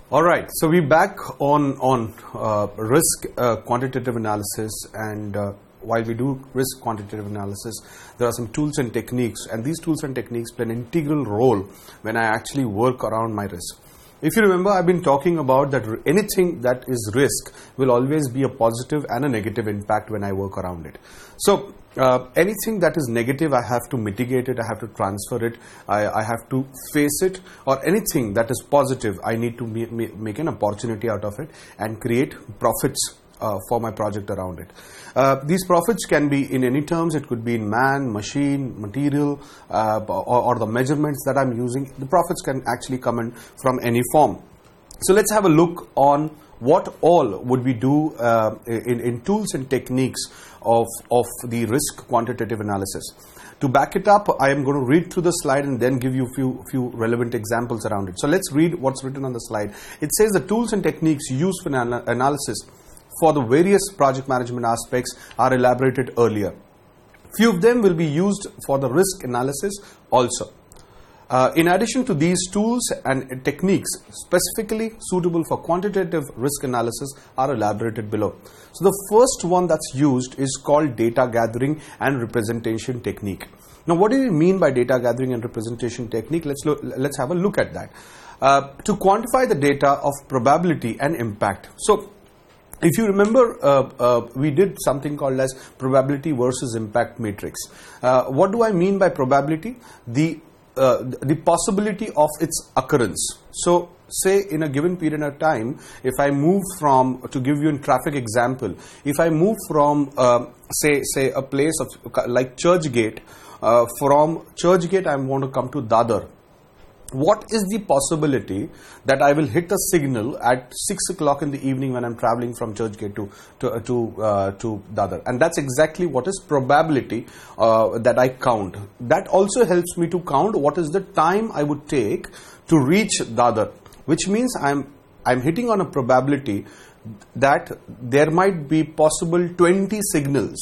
All right, so we're back on risk quantitative analysis, and while we do risk quantitative analysis, there are some tools and techniques, and these tools and techniques play an integral role when I actually work around my risk. If you remember, I've been talking about that anything that is risk will always be a positive and a negative impact when I work around it. So anything that is negative, I have to mitigate it, I have to transfer it, I have to face it, or anything that is positive, I need to make an opportunity out of it and create profits for my project around it. These profits can be in any terms. It could be in man, machine, material, or the measurements that I'm using. The profits can actually come in from any form. So let's have a look on what all would we do in tools and techniques of the risk quantitative analysis. To back it up, I am going to read through the slide and then give you a few relevant examples around it. So let's read what's written on the slide. It says the tools and techniques used for analysis for the various project management aspects are elaborated earlier. Few of them will be used for the risk analysis also. In addition to these tools and techniques specifically suitable for quantitative risk analysis are elaborated below. So the first one that's used is called data gathering and representation technique. Now, what do we mean by data gathering and representation technique? Let's have a look at that. To quantify the data of probability and impact. So if you remember, we did something called as probability versus impact matrix. What do I mean by probability? The possibility of its occurrence. So say in a given period of time, if I move from, to give you a traffic example, if I move from say a place of like Churchgate, from Churchgate I want to come to Dadar. What is the possibility that I will hit a signal at 6 o'clock in the evening when I'm traveling from Churchgate to Dadar? And that's exactly what is probability that I count. That also helps me to count what is the time I would take to reach Dadar, which means I'm hitting on a probability that there might be possible 20 signals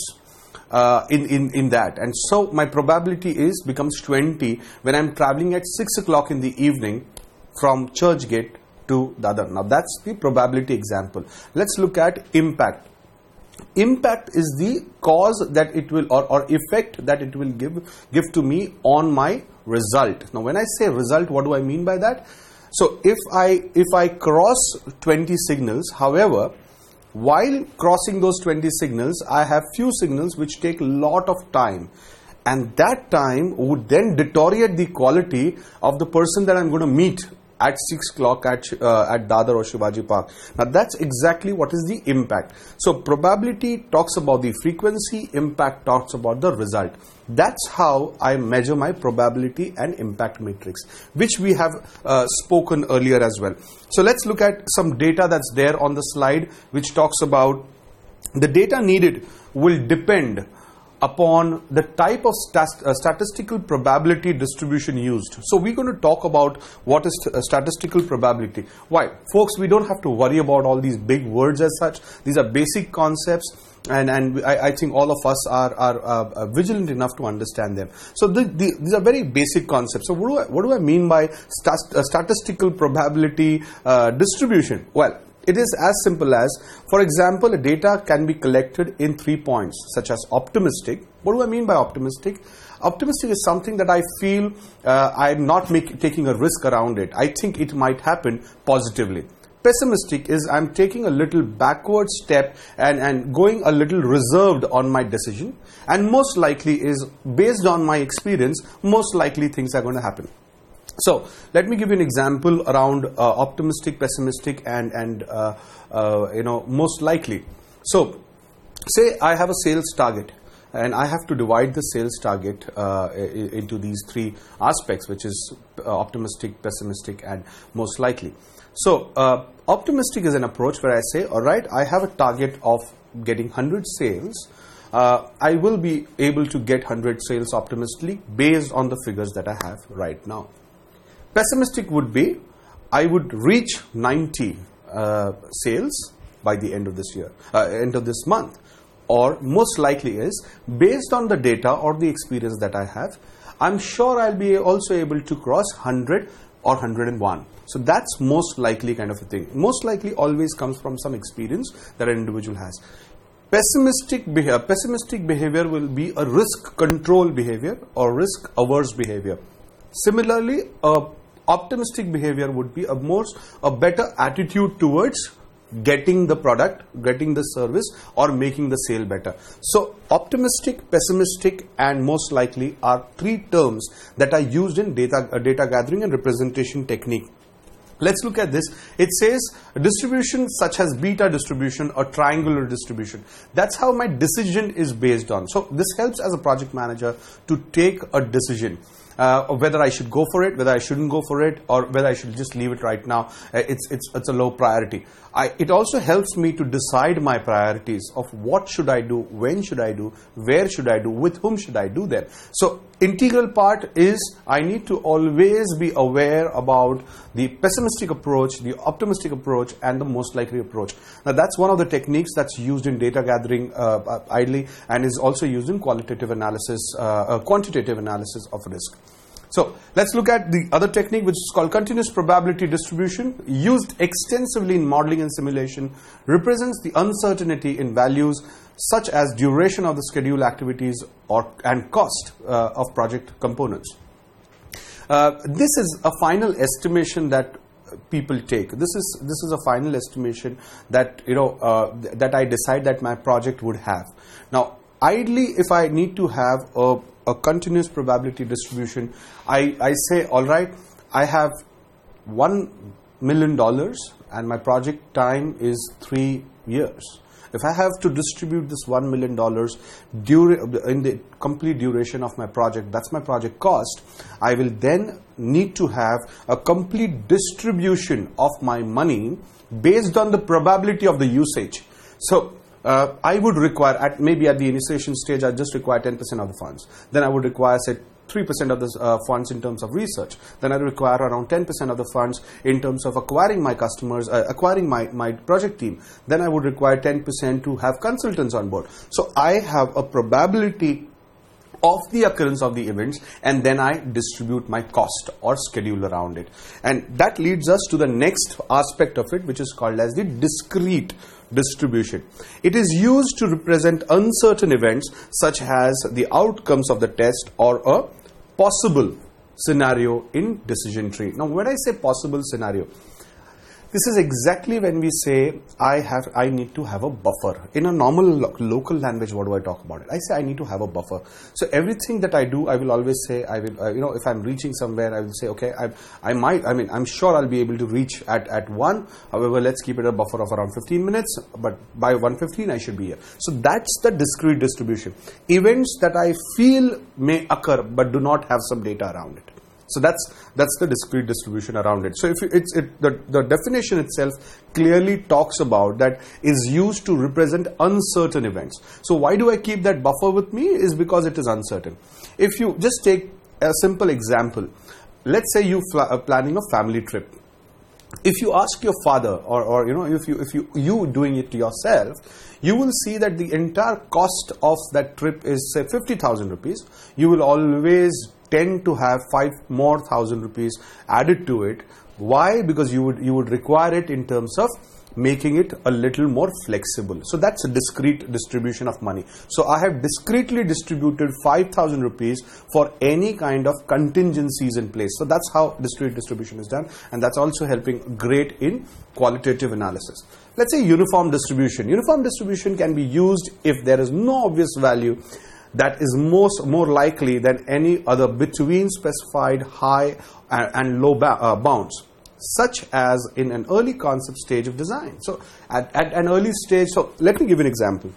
in that, and so my probability becomes 20 when I'm traveling at 6 o'clock in the evening from Churchgate to Dadar. Now that's the probability example. Let's look at impact. Impact is the cause that it will or effect that it will give to me on my result. Now when I say result, what do I mean by that? So if I cross 20 signals, however, while crossing those 20 signals, I have few signals which take a lot of time, and that time would then deteriorate the quality of the person that I'm going to meet at 6 o'clock at Dadar or Shivaji Park. Now that's exactly what is the impact. So probability talks about the frequency, impact talks about the result. That's how I measure my probability and impact matrix, which we have spoken earlier as well. So let's look at some data that's there on the slide, which talks about the data needed will depend upon the type of statistical probability distribution used. So we're going to talk about what is statistical probability. Why? Folks, we don't have to worry about all these big words as such. These are basic concepts, and I think all of us are vigilant enough to understand them. So these are very basic concepts. So what do I mean by statistical probability distribution? Well, it is as simple as, for example, a data can be collected in 3 points, such as optimistic. What do I mean by optimistic? Optimistic is something that I feel I'm not taking a risk around it. I think it might happen positively. Pessimistic is I'm taking a little backward step and going a little reserved on my decision. And most likely is, based on my experience, most likely things are going to happen. So let me give you an example around optimistic, pessimistic, and most likely. So say I have a sales target, and I have to divide the sales target into these 3 aspects, which is optimistic, pessimistic, and most likely. So optimistic is an approach where I say, all right, I have a target of getting 100 sales. I will be able to get 100 sales optimistically based on the figures that I have right now. Pessimistic would be, I would reach 90 sales by the end of this year, end of this month. Or most likely is, based on the data or the experience that I have, I'm sure I'll be also able to cross 100 or 101. So that's most likely kind of a thing. Most likely always comes from some experience that an individual has. Pessimistic behavior will be a risk control behavior or risk averse behavior. Similarly, optimistic behavior would be a better attitude towards getting the product, getting the service, or making the sale better. So optimistic, pessimistic, and most likely are three terms that are used in data gathering and representation technique. Let's look at this. It says distribution such as beta distribution or triangular distribution. That's how my decision is based on. So this helps as a project manager to take a decision. Whether I should go for it, whether I shouldn't go for it, or whether I should just leave it right now. It's a low priority. It also helps me to decide my priorities of what should I do, when should I do, where should I do, with whom should I do that. So integral part is I need to always be aware about the pessimistic approach, the optimistic approach, and the most likely approach. Now that's one of the techniques that's used in data gathering idly, and is also used in quantitative analysis of risk. So let's look at the other technique, which is called continuous probability distribution, used extensively in modeling and simulation, represents the uncertainty in values such as duration of the schedule activities and cost of project components. This is a final estimation that people take. This is a final estimation that that I decide that my project would have. Now, ideally, if I need to have a continuous probability distribution, I say, all right, I have $1 million and my project time is 3 years. If I have to distribute this $1 million in the complete duration of my project, that's my project cost, I will then need to have a complete distribution of my money based on the probability of the usage. So I would require, maybe at the initiation stage, I just require 10% of the funds. Then I would require, say, 3% of the funds in terms of research. Then I require around 10% of the funds in terms of acquiring my customers, acquiring my project team. Then I would require 10% to have consultants on board. So I have a probability of the occurrence of the events, and then I distribute my cost or schedule around it. And that leads us to the next aspect of it, which is called as the discrete distribution. It is used to represent uncertain events such as the outcomes of the test or a possible scenario in decision tree. Now, when I say possible scenario, this is exactly when we say I need to have a buffer. In a normal local language, what do I talk about it? I say I need to have a buffer. So everything that I do, I will always say, I will, if I'm reaching somewhere, I will say, okay, I'm sure I'll be able to reach at 1. However, let's keep it a buffer of around 15 minutes, but by 1:15 I should be here. So that's the discrete distribution. Events that I feel may occur, but do not have some data around it. So that's the discrete distribution around it. So the definition itself clearly talks about that is used to represent uncertain events. So why do I keep that buffer with me? Is because it is uncertain. If you just take a simple example, let's say you are planning a family trip. If you ask your father, or if you doing it yourself, you will see that the entire cost of that trip is, say, 50,000 rupees. You will always tend to have 5,000 rupees added to it. Why? Because you would require it in terms of making it a little more flexible. So that's a discrete distribution of money. So I have discretely distributed 5,000 rupees for any kind of contingencies in place. So that's how discrete distribution is done, and that's also helping great in qualitative analysis. Let's say uniform distribution. Uniform distribution can be used if there is no obvious value that is more likely than any other between specified high and low bounds, such as in an early concept stage of design. So at an early stage, so let me give you an example.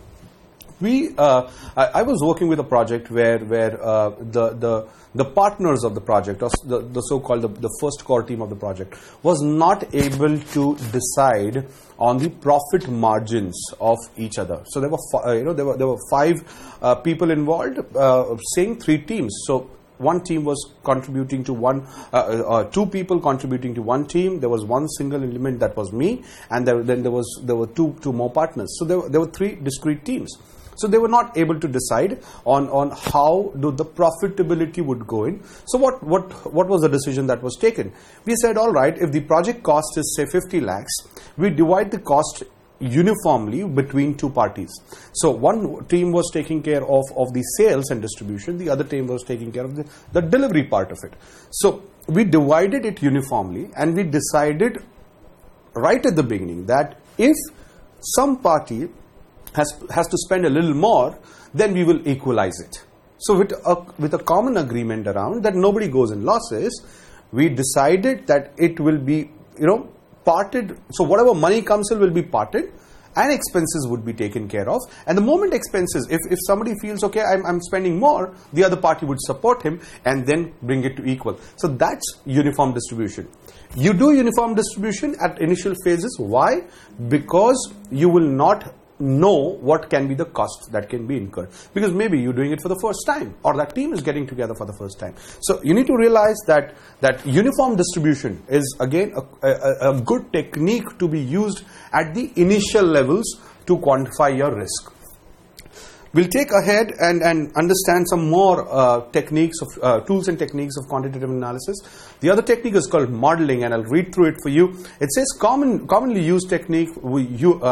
I was working with a project where the partners of the project, or the so-called the first core team of the project, was not able to decide on the profit margins of each other. So there were 5 people involved, saying 3 teams. So one team was contributing to one, 2 people contributing to one team. There was one single element that was me, and then there were two more partners. So there were 3 discrete teams. So they were not able to decide on how the profitability would go in. So what was the decision that was taken? We said, all right, if the project cost is say 50 lakhs, we divide the cost uniformly between two parties. So one team was taking care of the sales and distribution, the other team was taking care of the delivery part of it. So we divided it uniformly, and we decided right at the beginning that if some party has to spend a little more, then we will equalize it. So with a common agreement around that nobody goes in losses, we decided that it will be, parted. So whatever money comes in will be parted, and expenses would be taken care of. And the moment expenses, if somebody feels, okay, I'm spending more, the other party would support him and then bring it to equal. So that's uniform distribution. You do uniform distribution at initial phases. Why? Because you will not know what can be the costs that can be incurred, because maybe you're doing it for the first time, or that team is getting together for the first time. So you need to realize that uniform distribution is again a good technique to be used at the initial levels to quantify your risk. We'll take ahead and understand some more techniques of tools and techniques of quantitative analysis. The other technique is called modeling, and I'll read through it for you. It says commonly used technique, we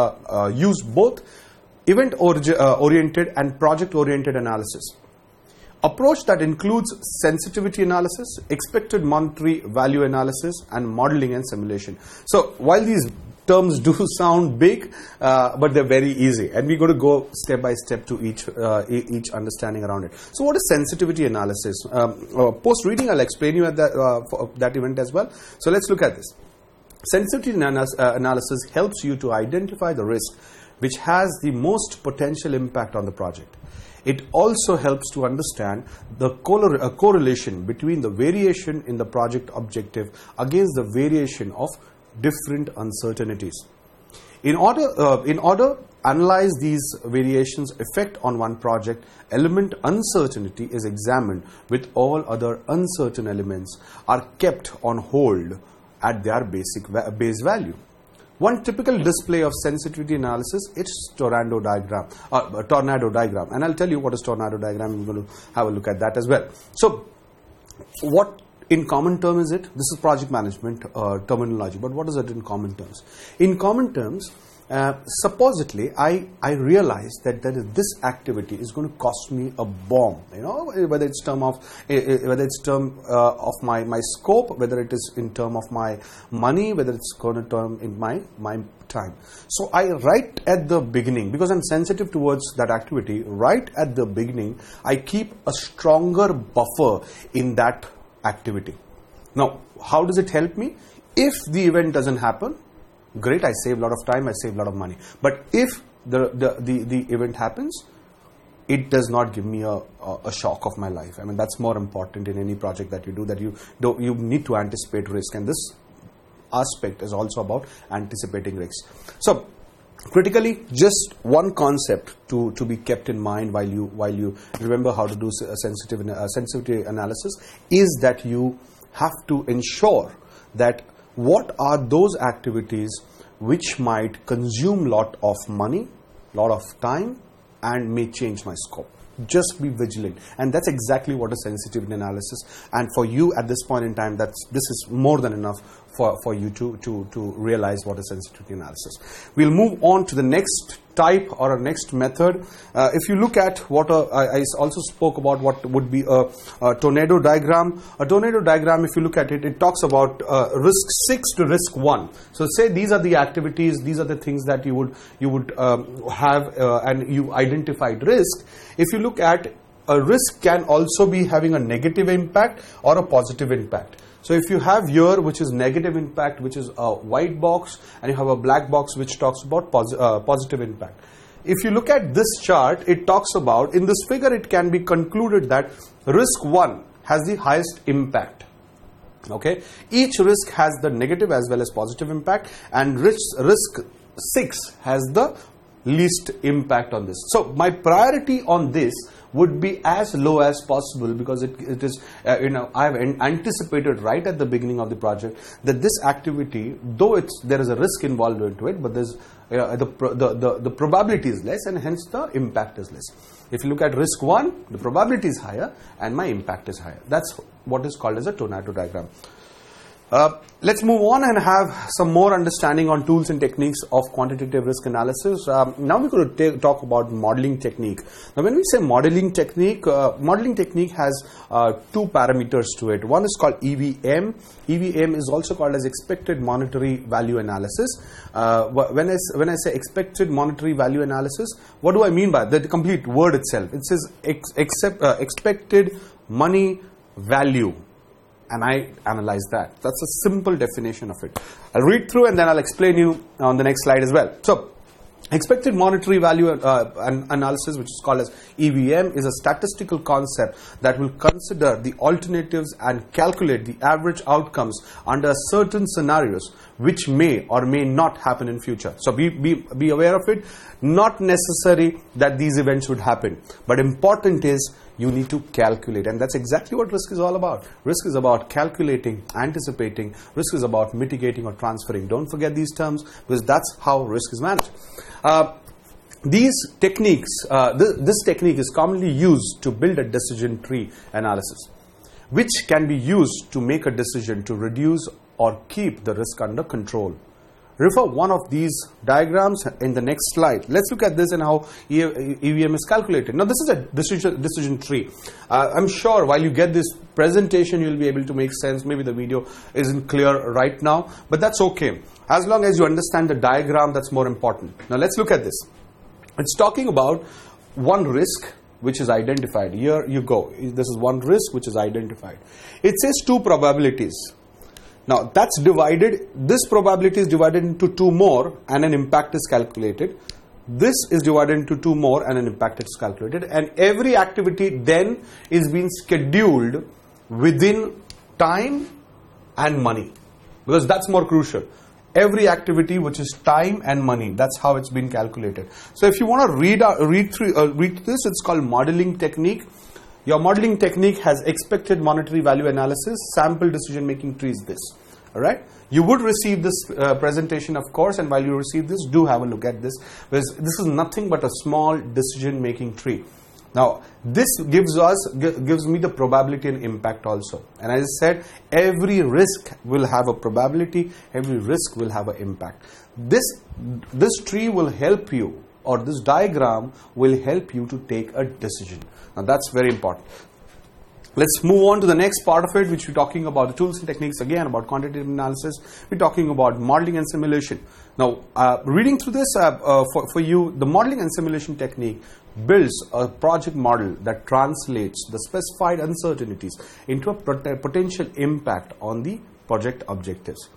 use both event-oriented and project-oriented analysis. Approach that includes sensitivity analysis, expected monetary value analysis, and modeling and simulation. So while these terms do sound big, but they're very easy, and we're going to go step by step to each understanding around it. So what is sensitivity analysis? Post reading, I'll explain you at that event as well. So let's look at this. Sensitivity analysis helps you to identify the risk which has the most potential impact on the project. It also helps to understand the correlation between the variation in the project objective against the variation of different uncertainties. In order analyze these variations effect on one project, element uncertainty is examined with all other uncertain elements are kept on hold at their base value. One typical display of sensitivity analysis is tornado diagram, and I'll tell you what is tornado diagram. We're going to have a look at that as well. So what in common term is it? This is project management terminology, but what is it in common terms? In common terms, supposedly I realized that this activity is going to cost me a bomb, whether it's term of my scope, whether it is in term of my money, whether it's going to term in my time. So I right at the beginning, because I'm sensitive towards that activity, right at the beginning I keep a stronger buffer in that activity. Now, how does it help me? If the event doesn't happen, great, I save a lot of time, I save a lot of money. But if the event happens, it does not give me a shock of my life. I mean, that's more important in any project that you do, that you need to anticipate risk, and this aspect is also about anticipating risks. So critically, just one concept to be kept in mind while you remember how to do sensitivity analysis is that you have to ensure that what are those activities which might consume lot of money, lot of time, and may change my scope. Just be vigilant, and that's exactly what a sensitivity analysis. And for you at this point in time, this is more than enough for you to realize what is sensitivity analysis. We'll move on to the next type or a next method. If you look at what I also spoke about what would be a tornado diagram. A tornado diagram, if you look at it, it talks about risk 6 to risk 1. So say these are the activities, these are the things that you would have, and you identified risk. If you look at a risk can also be having a negative impact or a positive impact. So if you have here, which is negative impact, which is a white box, and you have a black box which talks about positive impact. If you look at this chart, it talks about, in this figure it can be concluded that risk 1 has the highest impact. Okay, each risk has the negative as well as positive impact, and risk 6 has the least impact on this. So my priority on this would be as low as possible, because it is, I have anticipated right at the beginning of the project that this activity, though there is a risk involved into it, but there's the probability is less, and hence the impact is less. If you look at risk 1, the probability is higher and my impact is higher. That's what is called as a tornado diagram. Let's move on and have some more understanding on tools and techniques of quantitative risk analysis. Now we're going to talk about modeling technique. Now when we say modeling technique has 2 parameters to it. One is called EVM. EVM is also called as expected monetary value analysis. When I say expected monetary value analysis, what do I mean by that? The complete word itself. It says expected money value. And I analyze that. That's a simple definition of it. I'll read through and then I'll explain you on the next slide as well. So, expected monetary value analysis, which is called as EVM, is a statistical concept that will consider the alternatives and calculate the average outcomes under certain scenarios which may or may not happen in future. So be aware of it. Not necessary that these events would happen, but important is you need to calculate, and that's exactly what risk is all about. Risk is about calculating, anticipating. Risk is about mitigating or transferring. Don't forget these terms, because that's how risk is managed. These techniques, this technique is commonly used to build a decision tree analysis, which can be used to make a decision to reduce or keep the risk under control. Refer one of these diagrams in the next slide. Let's look at this and how EVM is calculated. Now, this is a decision tree. I'm sure while you get this presentation, you'll be able to make sense. Maybe the video isn't clear right now, but that's okay. As long as you understand the diagram, that's more important. Now, let's look at this. It's talking about one risk which is identified. Here you go. This is one risk which is identified. It says 2 probabilities. Now, that's divided. This probability is divided into 2 more and an impact is calculated. This is divided into 2 more and an impact is calculated. And every activity then is being scheduled within time and money, because that's more crucial. Every activity which is time and money, that's how it's been calculated. So if you want to read through this, it's called modeling technique. Your modeling technique has expected monetary value analysis, sample decision making tree is this. All right. You would receive this presentation, of course, and while you receive this, do have a look at this, because this is nothing but a small decision making tree. Now, this gives me the probability and impact also. And as I said, every risk will have a probability, every risk will have an impact. This tree will help you, or this diagram will help you to take a decision. Now, that's very important. Let's move on to the next part of it, which we're talking about the tools and techniques, again about quantitative analysis. We're talking about modeling and simulation. Now, reading through this for you, the modeling and simulation technique builds a project model that translates the specified uncertainties into a potential impact on the project objectives.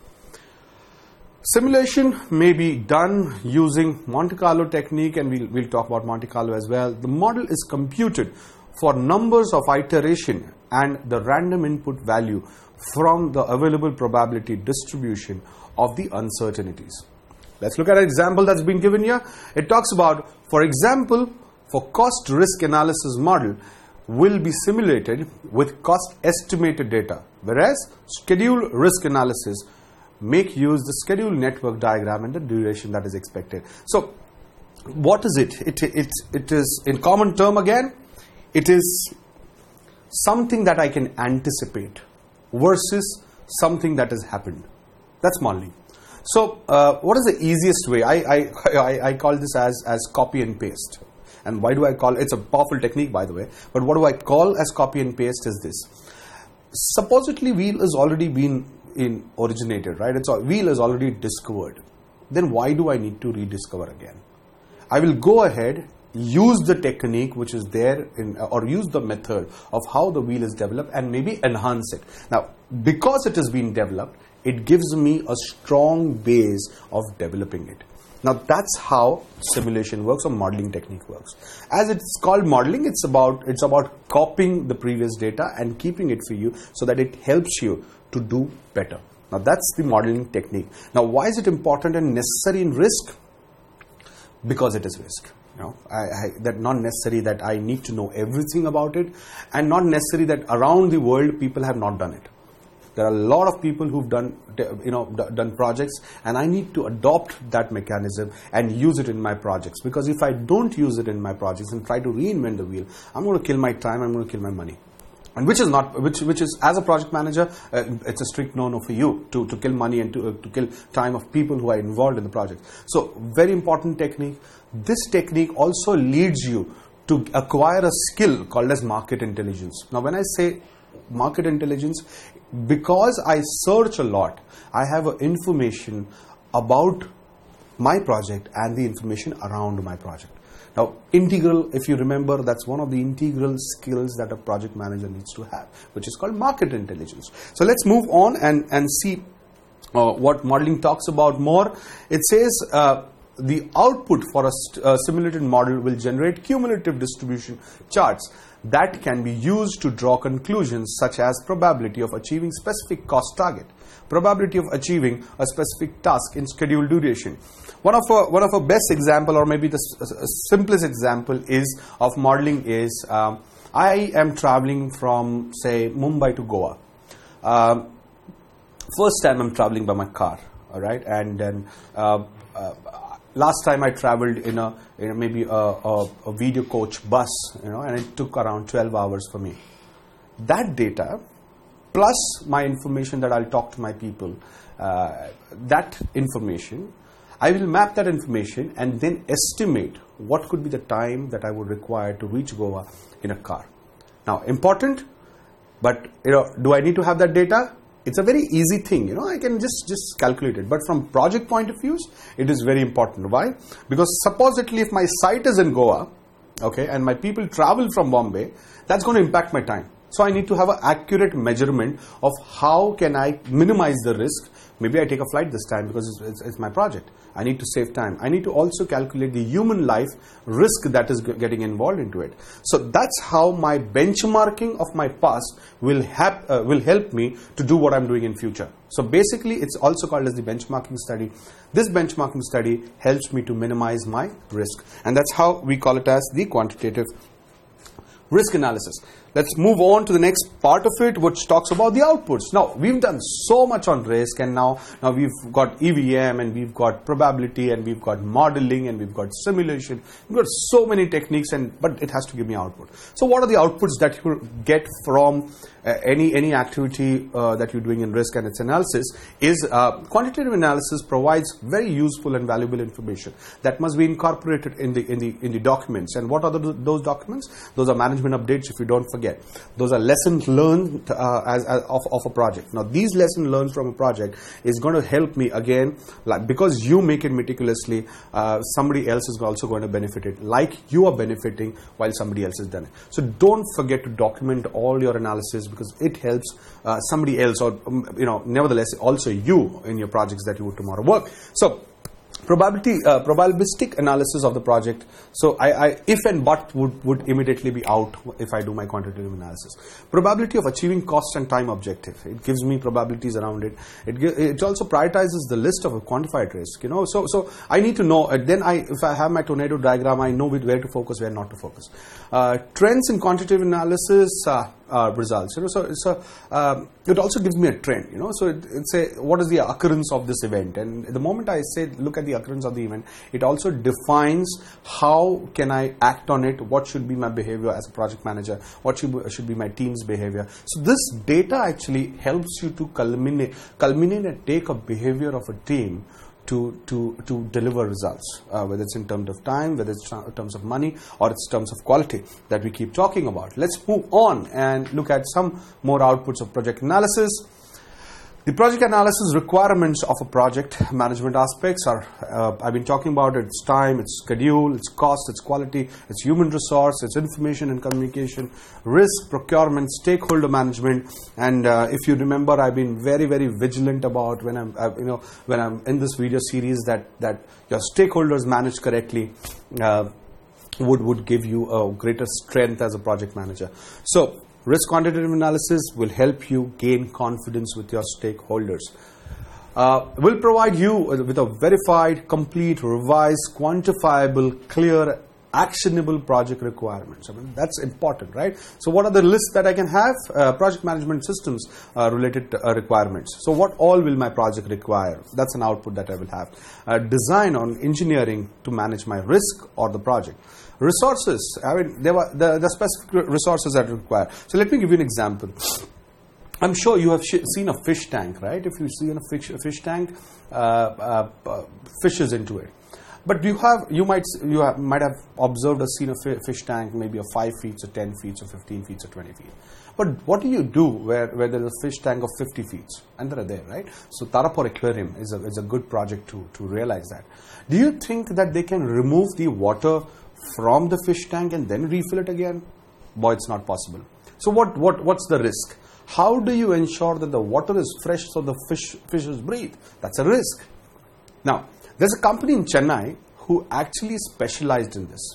Simulation may be done using Monte Carlo technique, and we'll talk about Monte Carlo as well. The model is computed for numbers of iteration and the random input value from the available probability distribution of the uncertainties. Let's look at an example that's been given here. It talks about, for example, for cost risk analysis model will be simulated with cost estimated data, whereas schedule risk analysis make use the schedule network diagram and the duration that is expected. So what is it? It is, in common term again, it is something that I can anticipate versus something that has happened. That's modeling. So what is the easiest way? I call this as copy and paste. And why do I call it? It's a powerful technique, by the way. But what do I call as copy and paste is this. Supposedly wheel has already been originated, right? Wheel is already discovered. Then why do I need to rediscover again? I will go ahead, use the technique which is there or use the method of how the wheel is developed and maybe enhance it. Now, because it has been developed, it gives me a strong base of developing it. Now, that's how simulation works or modeling technique works. As it's called modeling, it's about copying the previous data and keeping it for you so that it helps you to do better. Now, that's the modeling technique. Now, why is it important and necessary in risk? Because it is risk. That not necessary that I need to know everything about it, and not necessary that around the world people have not done it. There are a lot of people who've done projects, and I need to adopt that mechanism and use it in my projects, because if I don't use it in my projects and try to reinvent the wheel, I'm going to kill my time, I'm going to kill my money. And which is as a project manager, it's a strict no-no for you to kill money and to kill time of people who are involved in the project. So very important technique. This technique also leads you to acquire a skill called as market intelligence. Now when I say market intelligence, because I search a lot, I have information about my project and the information around my project. Now, integral, if you remember, that's one of the integral skills that a project manager needs to have, which is called market intelligence. So let's move on and see what modeling talks about more. It says the output for a simulated model will generate cumulative distribution charts that can be used to draw conclusions such as probability of achieving specific cost target, probability of achieving a specific task in scheduled duration. One of a best example, or maybe the simplest example of modeling is I am traveling from, say, Mumbai to Goa. First time I'm traveling by my car, all right, and then last time I traveled in maybe a video coach bus, and it took around 12 hours for me. That data, plus my information that I'll talk to my people, that information, I will map that information and then estimate what could be the time that I would require to reach Goa in a car. Now, important, but do I need to have that data? It's a very easy thing, I can just calculate it. But from project point of view, it is very important. Why? Because supposedly if my site is in Goa, okay, and my people travel from Bombay, that's going to impact my time. So I need to have an accurate measurement of how can I minimize the risk. Maybe I take a flight this time because it's my project. I need to save time. I need to also calculate the human life risk that is getting involved into it. So that's how my benchmarking of my past will help me to do what I'm doing in future. So basically, it's also called as the benchmarking study. This benchmarking study helps me to minimize my risk. And that's how we call it as the quantitative risk analysis. Let's move on to the next part of it, which talks about the outputs. Now, we've done so much on risk, and now we've got EVM, and we've got probability, and we've got modeling, and we've got simulation. We've got so many techniques, but it has to give me output. So what are the outputs that you get from any activity that you're doing in risk and its analysis? Is quantitative analysis provides very useful and valuable information that must be incorporated in the documents. And what are those documents? Those are management updates, if you don't forget. Those are lessons learned of a project. Now, these lessons learned from a project is going to help me again, because you make it meticulously, somebody else is also going to benefit it, like you are benefiting while somebody else has done it. So don't forget to document all your analysis, because it helps somebody else, or nevertheless also you in your projects that you would tomorrow work. So probabilistic analysis of the project. So if and but would immediately be out if I do my quantitative analysis. Probability of achieving cost and time objective. It gives me probabilities around it. It also prioritizes the list of a quantified risk. So I need to know. Then if I have my tornado diagram, I know where to focus, where not to focus. Trends in quantitative analysis results. So it also gives me a trend. So it's what is the occurrence of this event, and the moment I say look at the occurrence of the event, it also defines how can I act on it, what should be my behavior as a project manager, what should be my team's behavior. So this data actually helps you to culminate and take a behavior of a team to deliver results, whether it's in terms of time, whether it's in terms of money, or it's in terms of quality that we keep talking about. Let's move on and look at some more outputs of project analysis. The project analysis requirements of a project management aspects are, I've been talking about it, it's time, it's schedule, it's cost, it's quality, it's human resource, it's information and communication, risk, procurement, stakeholder management. And if you remember, I've been very, very vigilant about when I'm in this video series that your stakeholders managed correctly would give you a greater strength as a project manager. So risk quantitative analysis will help you gain confidence with your stakeholders. Will provide you with a verified, complete, revised, quantifiable, clear actionable project requirements. I mean, that's important, right? So what are the lists that I can have? Project management systems related requirements. So what all will my project require? That's an output that I will have. Design on engineering to manage my risk or the project. Resources, I mean, there were the specific resources that require. So let me give you an example. I'm sure you have seen a fish tank, right? If you see a fish tank, fishes into it. But you might have observed or seen a fish tank, maybe of 5 feet, or 10 feet, or 15 feet, or 20 feet. But what do you do where there's a fish tank of 50 feet? And they're there, right? So Tarapur Aquarium is a good project to realize that. Do you think that they can remove the water from the fish tank and then refill it again? Boy, it's not possible. So what's the risk? How do you ensure that the water is fresh so the fishes breathe? That's a risk. Now, there's a company in Chennai who actually specialized in this.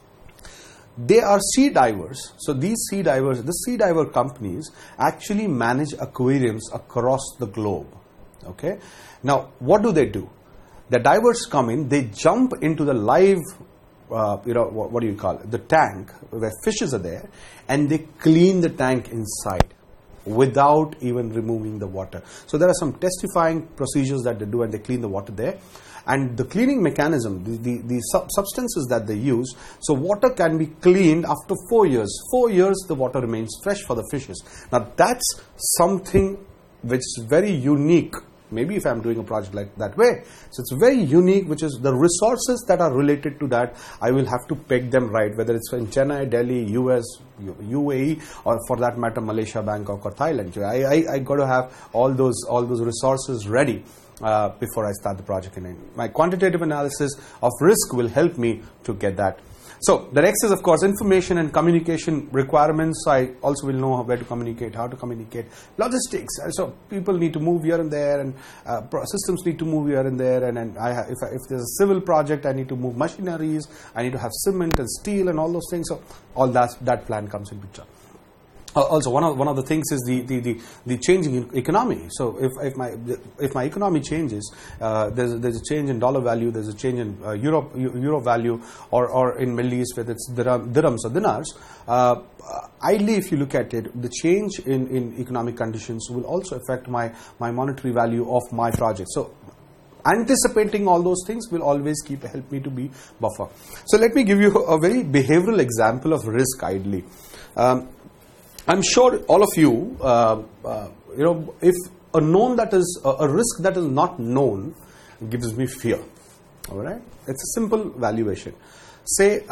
They are sea divers. So the sea diver companies actually manage aquariums across the globe. Okay. Now, what do? The divers come in, they jump into the live, what do you call it? The tank where fishes are there, and they clean the tank inside without even removing the water. So there are some testifying procedures that they do, and they clean the water there. And the cleaning mechanism, the substances that they use, so water can be cleaned after 4 years. 4 years, the water remains fresh for the fishes. Now, that's something which is very unique. Maybe if I'm doing a project like that way. So it's very unique, which is the resources that are related to that. I will have to peg them right, whether it's in Chennai, Delhi, US, UAE, or for that matter, Malaysia, Bangkok, or Thailand. I got to have all those resources ready before I start the project. My quantitative analysis of risk will help me to get that. So the next is, of course, information and communication requirements. I also will know where to communicate, how to communicate. Logistics. So people need to move here and there, and systems need to move here and there. And if there's a civil project, I need to move machineries. I need to have cement and steel and all those things. So all that plan comes in picture. Also, one of the things is the changing economy. So if my economy changes, there's a change in dollar value, there's a change in euro value, or in Middle East, whether it's dirhams or dinars. Ideally, if you look at it, the change in economic conditions will also affect my monetary value of my project. So anticipating all those things will always help me to be buffer. So let me give you a very behavioral example of risk. Ideally. I'm sure all of you, if a known that is a risk that is not known gives me fear. All right, it's a simple valuation. Say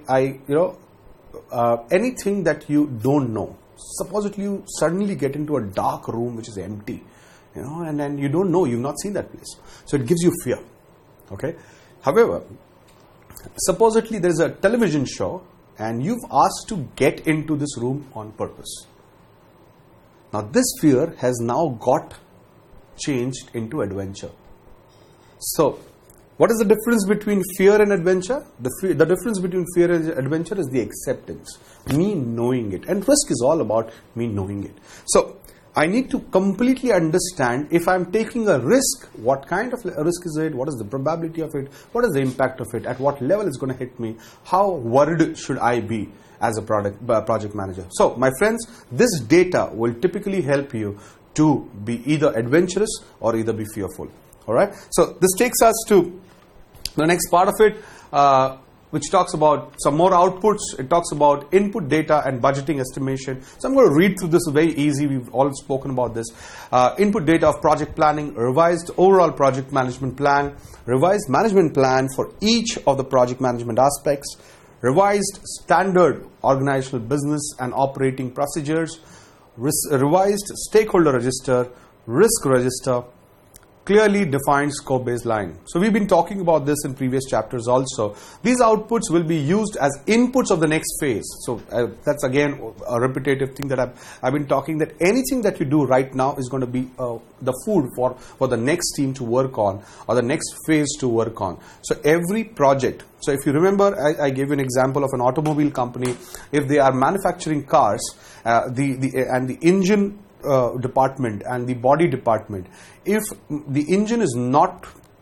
anything that you don't know. Suppose you suddenly get into a dark room which is empty, and then you don't know, you've not seen that place, so it gives you fear. Okay. However, supposedly there is a television show, and you've asked to get into this room on purpose. Now, this fear has now got changed into adventure. So, what is the difference between fear and adventure? The difference between fear and adventure is the acceptance, me knowing it. And risk is all about me knowing it. So, I need to completely understand if I'm taking a risk, what kind of a risk is it, what is the probability of it, what is the impact of it, at what level it's going to hit me, how worried should I be as a project manager. So, my friends, this data will typically help you to be either adventurous or either be fearful. All right. So, this takes us to the next part of it, which talks about some more outputs. It talks about input data and budgeting estimation. So I'm going to read through this very easy. We've all spoken about this. Input data of project planning, revised overall project management plan, revised management plan for each of the project management aspects, revised standard organizational business and operating procedures, revised stakeholder register, risk register, clearly defined scope baseline. So we've been talking about this in previous chapters also. These outputs will be used as inputs of the next phase. So that's again a repetitive thing that I've been talking, that anything that you do right now is going to be the food for the next team to work on, or the next phase to work on. So every project. So if you remember, I gave you an example of an automobile company. If they are manufacturing cars, the engine department and the body department, if the engine is not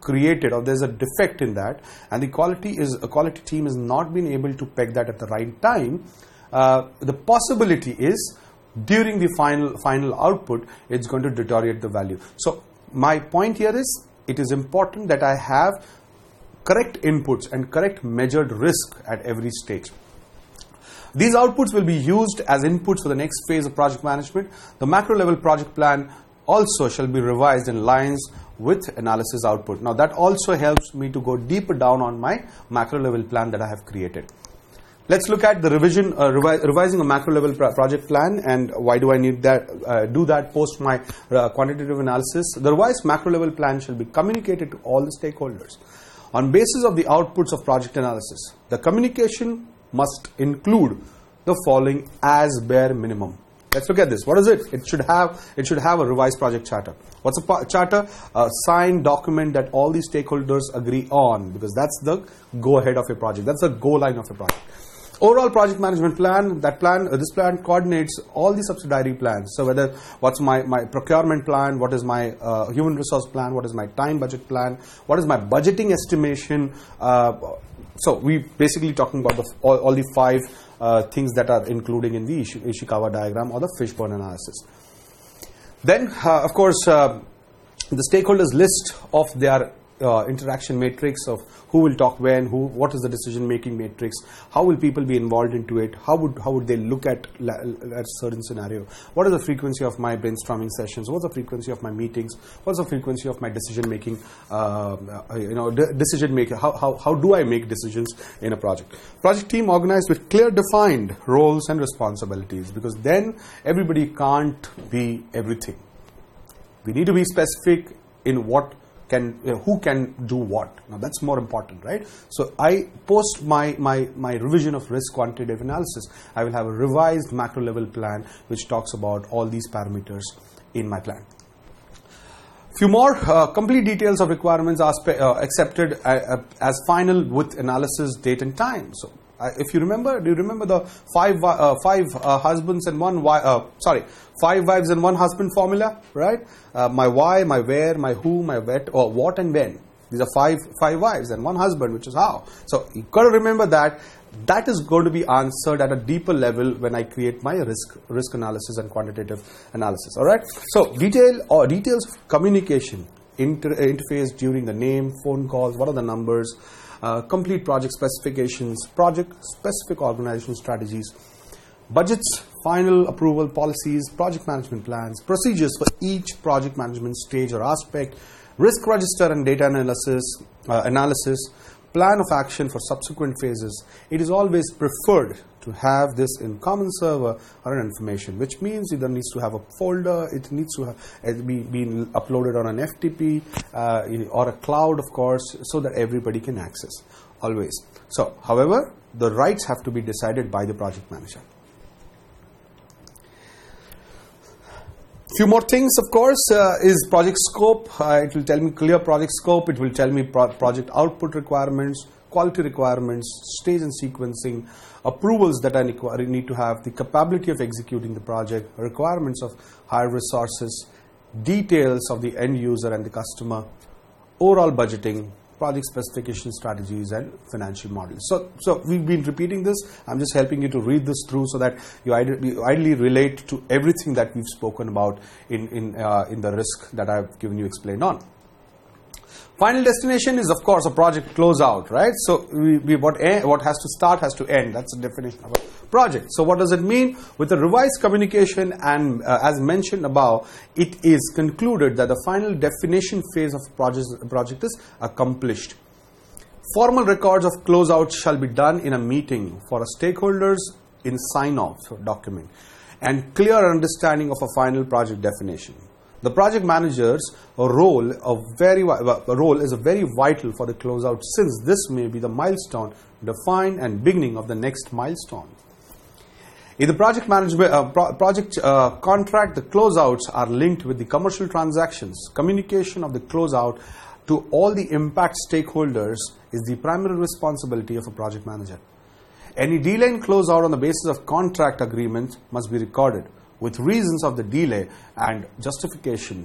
created, or there's a defect in that, and the quality team has not been able to peg that at the right time, the possibility is during the final output, it's going to deteriorate the value. So my point here is, it is important that I have correct inputs and correct measured risk at every stage. These outputs will be used as inputs for the next phase of project management. The macro level project plan also shall be revised in lines with analysis output. Now that also helps me to go deeper down on my macro level plan that I have created. Let's look at the revising a macro level project plan, and why do I need that? Do that post my quantitative analysis. The revised macro level plan shall be communicated to all the stakeholders on basis of the outputs of project analysis. The communication must include the following as bare minimum. Let's look at this. What is it? It should have a revised project charter. What's a charter? A signed document that all the stakeholders agree on, because that's the go ahead of your project. That's the go line of your project. Overall project management plan. This plan coordinates all the subsidiary plans. So whether what's my procurement plan, what is my human resource plan, what is my time budget plan, what is my budgeting estimation. So we basically talking about all the 5 things that are including in the Ishikawa diagram or the fishbone analysis. Then, of course, the stakeholders list of their interaction matrix of who will talk when, what is the decision making matrix, how will people be involved into it, how would they look at a certain scenario, what is the frequency of my brainstorming sessions, what's the frequency of my meetings, what's the frequency of my decision making, decision making, how do I make decisions in a project. Project team organized with clear defined roles and responsibilities, because then everybody can't be everything. We need to be specific in who can do what. Now that's more important, right? So I post my revision of risk quantitative analysis, I will have a revised macro level plan which talks about all these parameters in my plan. Few more complete details of requirements are accepted as final with analysis, date and time. So if you remember, do you remember the five husbands and one wife? 5 wives and 1 husband formula, right? My why, my where, my who, my what and when. These are five wives and 1 husband, which is how. So you've got to remember that. That is going to be answered at a deeper level when I create my risk analysis and quantitative analysis. All right. So details of communication interface during the name, phone calls. What are the numbers? Complete project specifications, project specific organization strategies, budgets, final approval policies, project management plans, procedures for each project management stage or aspect, risk register and data analysis, plan of action for subsequent phases. It is always preferred to have this in common server or an information, which means either needs to have a folder, it needs to be uploaded on an FTP or a cloud, of course, so that everybody can access always. So, however, the rights have to be decided by the project manager. Few more things, of course, is project scope. It will tell me clear project scope. It will tell me project output requirements, quality requirements, stage and sequencing, approvals that I need to have, the capability of executing the project, requirements of higher resources, details of the end user and the customer, overall budgeting, project specification strategies and financial models. So we've been repeating this. I'm just helping you to read this through so that you ideally relate to everything that we've spoken about in the risk that I've given you explained on. Final destination is, of course, a project closeout, right? So what has to start has to end. That's the definition of a project. So what does it mean? With the revised communication and as mentioned above, it is concluded that the final definition phase of project is accomplished. Formal records of closeout shall be done in a meeting for stakeholders in sign-off document and clear understanding of a final project definition. The project manager's role is very vital for the closeout, since this may be the milestone defined and beginning of the next milestone. In the project management contract, the closeouts are linked with the commercial transactions. Communication of the closeout to all the impact stakeholders is the primary responsibility of a project manager. Any delay in closeout on the basis of contract agreement must be recorded with reasons of the delay and justifications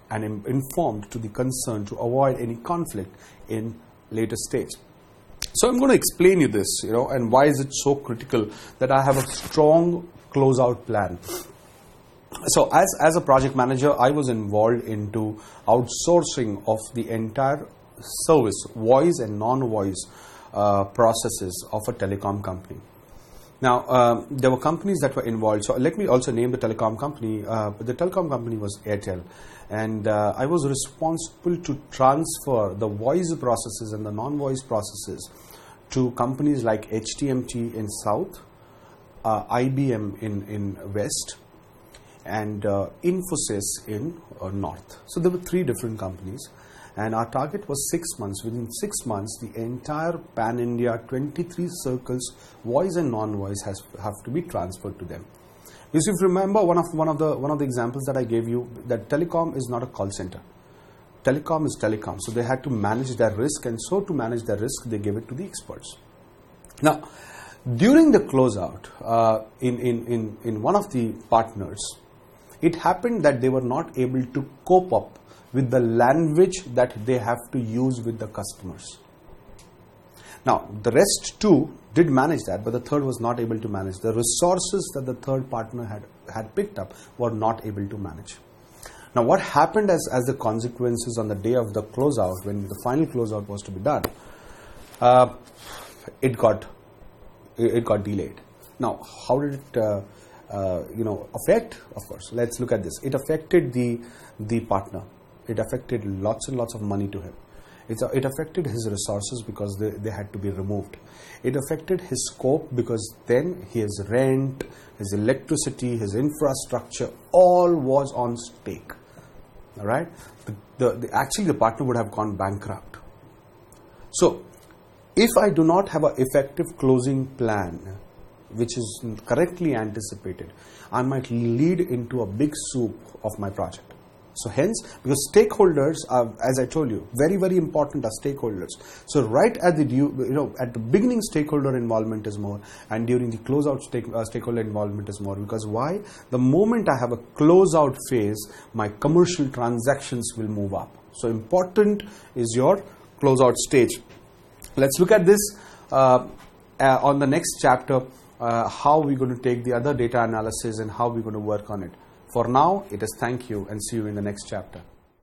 and informed to the concern to avoid any conflict in later stage. So I'm going to explain you this, and why is it so critical that I have a strong closeout plan. So as a project manager, I was involved into outsourcing of the entire service, voice and non-voice processes of a telecom company. Now, there were companies that were involved. So let me also name the telecom company. The telecom company was Airtel. And I was responsible to transfer the voice processes and the non-voice processes to companies like HTMT in South, IBM in West, and Infosys in North. So there were 3 different companies. And our target was 6 months. Within 6 months, the entire pan-India 23 circles, voice and non-voice, have to be transferred to them. Because if you remember one of the examples that I gave you, that telecom is not a call center. Telecom is telecom. So they had to manage their risk, and so to manage their risk, they gave it to the experts. Now, during the closeout, in one of the partners, it happened that they were not able to cope up with the language that they have to use with the customers. Now, the rest 2 did manage that, but the third was not able to manage. The resources that the third partner had picked up were not able to manage. Now, what happened as the consequences on the day of the closeout, when the final closeout was to be done, it got delayed. Now, how did it affect? Of course, let's look at this. It affected the partner. It affected lots and lots of money to him. It affected his resources because they had to be removed. It affected his scope because then his rent, his electricity, his infrastructure, all was on stake. All right? Actually, the partner would have gone bankrupt. So, if I do not have an effective closing plan, which is correctly anticipated, I might lead into a big soup of my project. So hence, because stakeholders are, as I told you, very, very important are stakeholders. So right at the at the beginning, stakeholder involvement is more, and during the closeout, stakeholder involvement is more. Because why? The moment I have a closeout phase, my commercial transactions will move up. So important is your closeout stage. Let's look at this on the next chapter. How we're going to take the other data analysis and how we're going to work on it. For now, it is thank you and see you in the next chapter.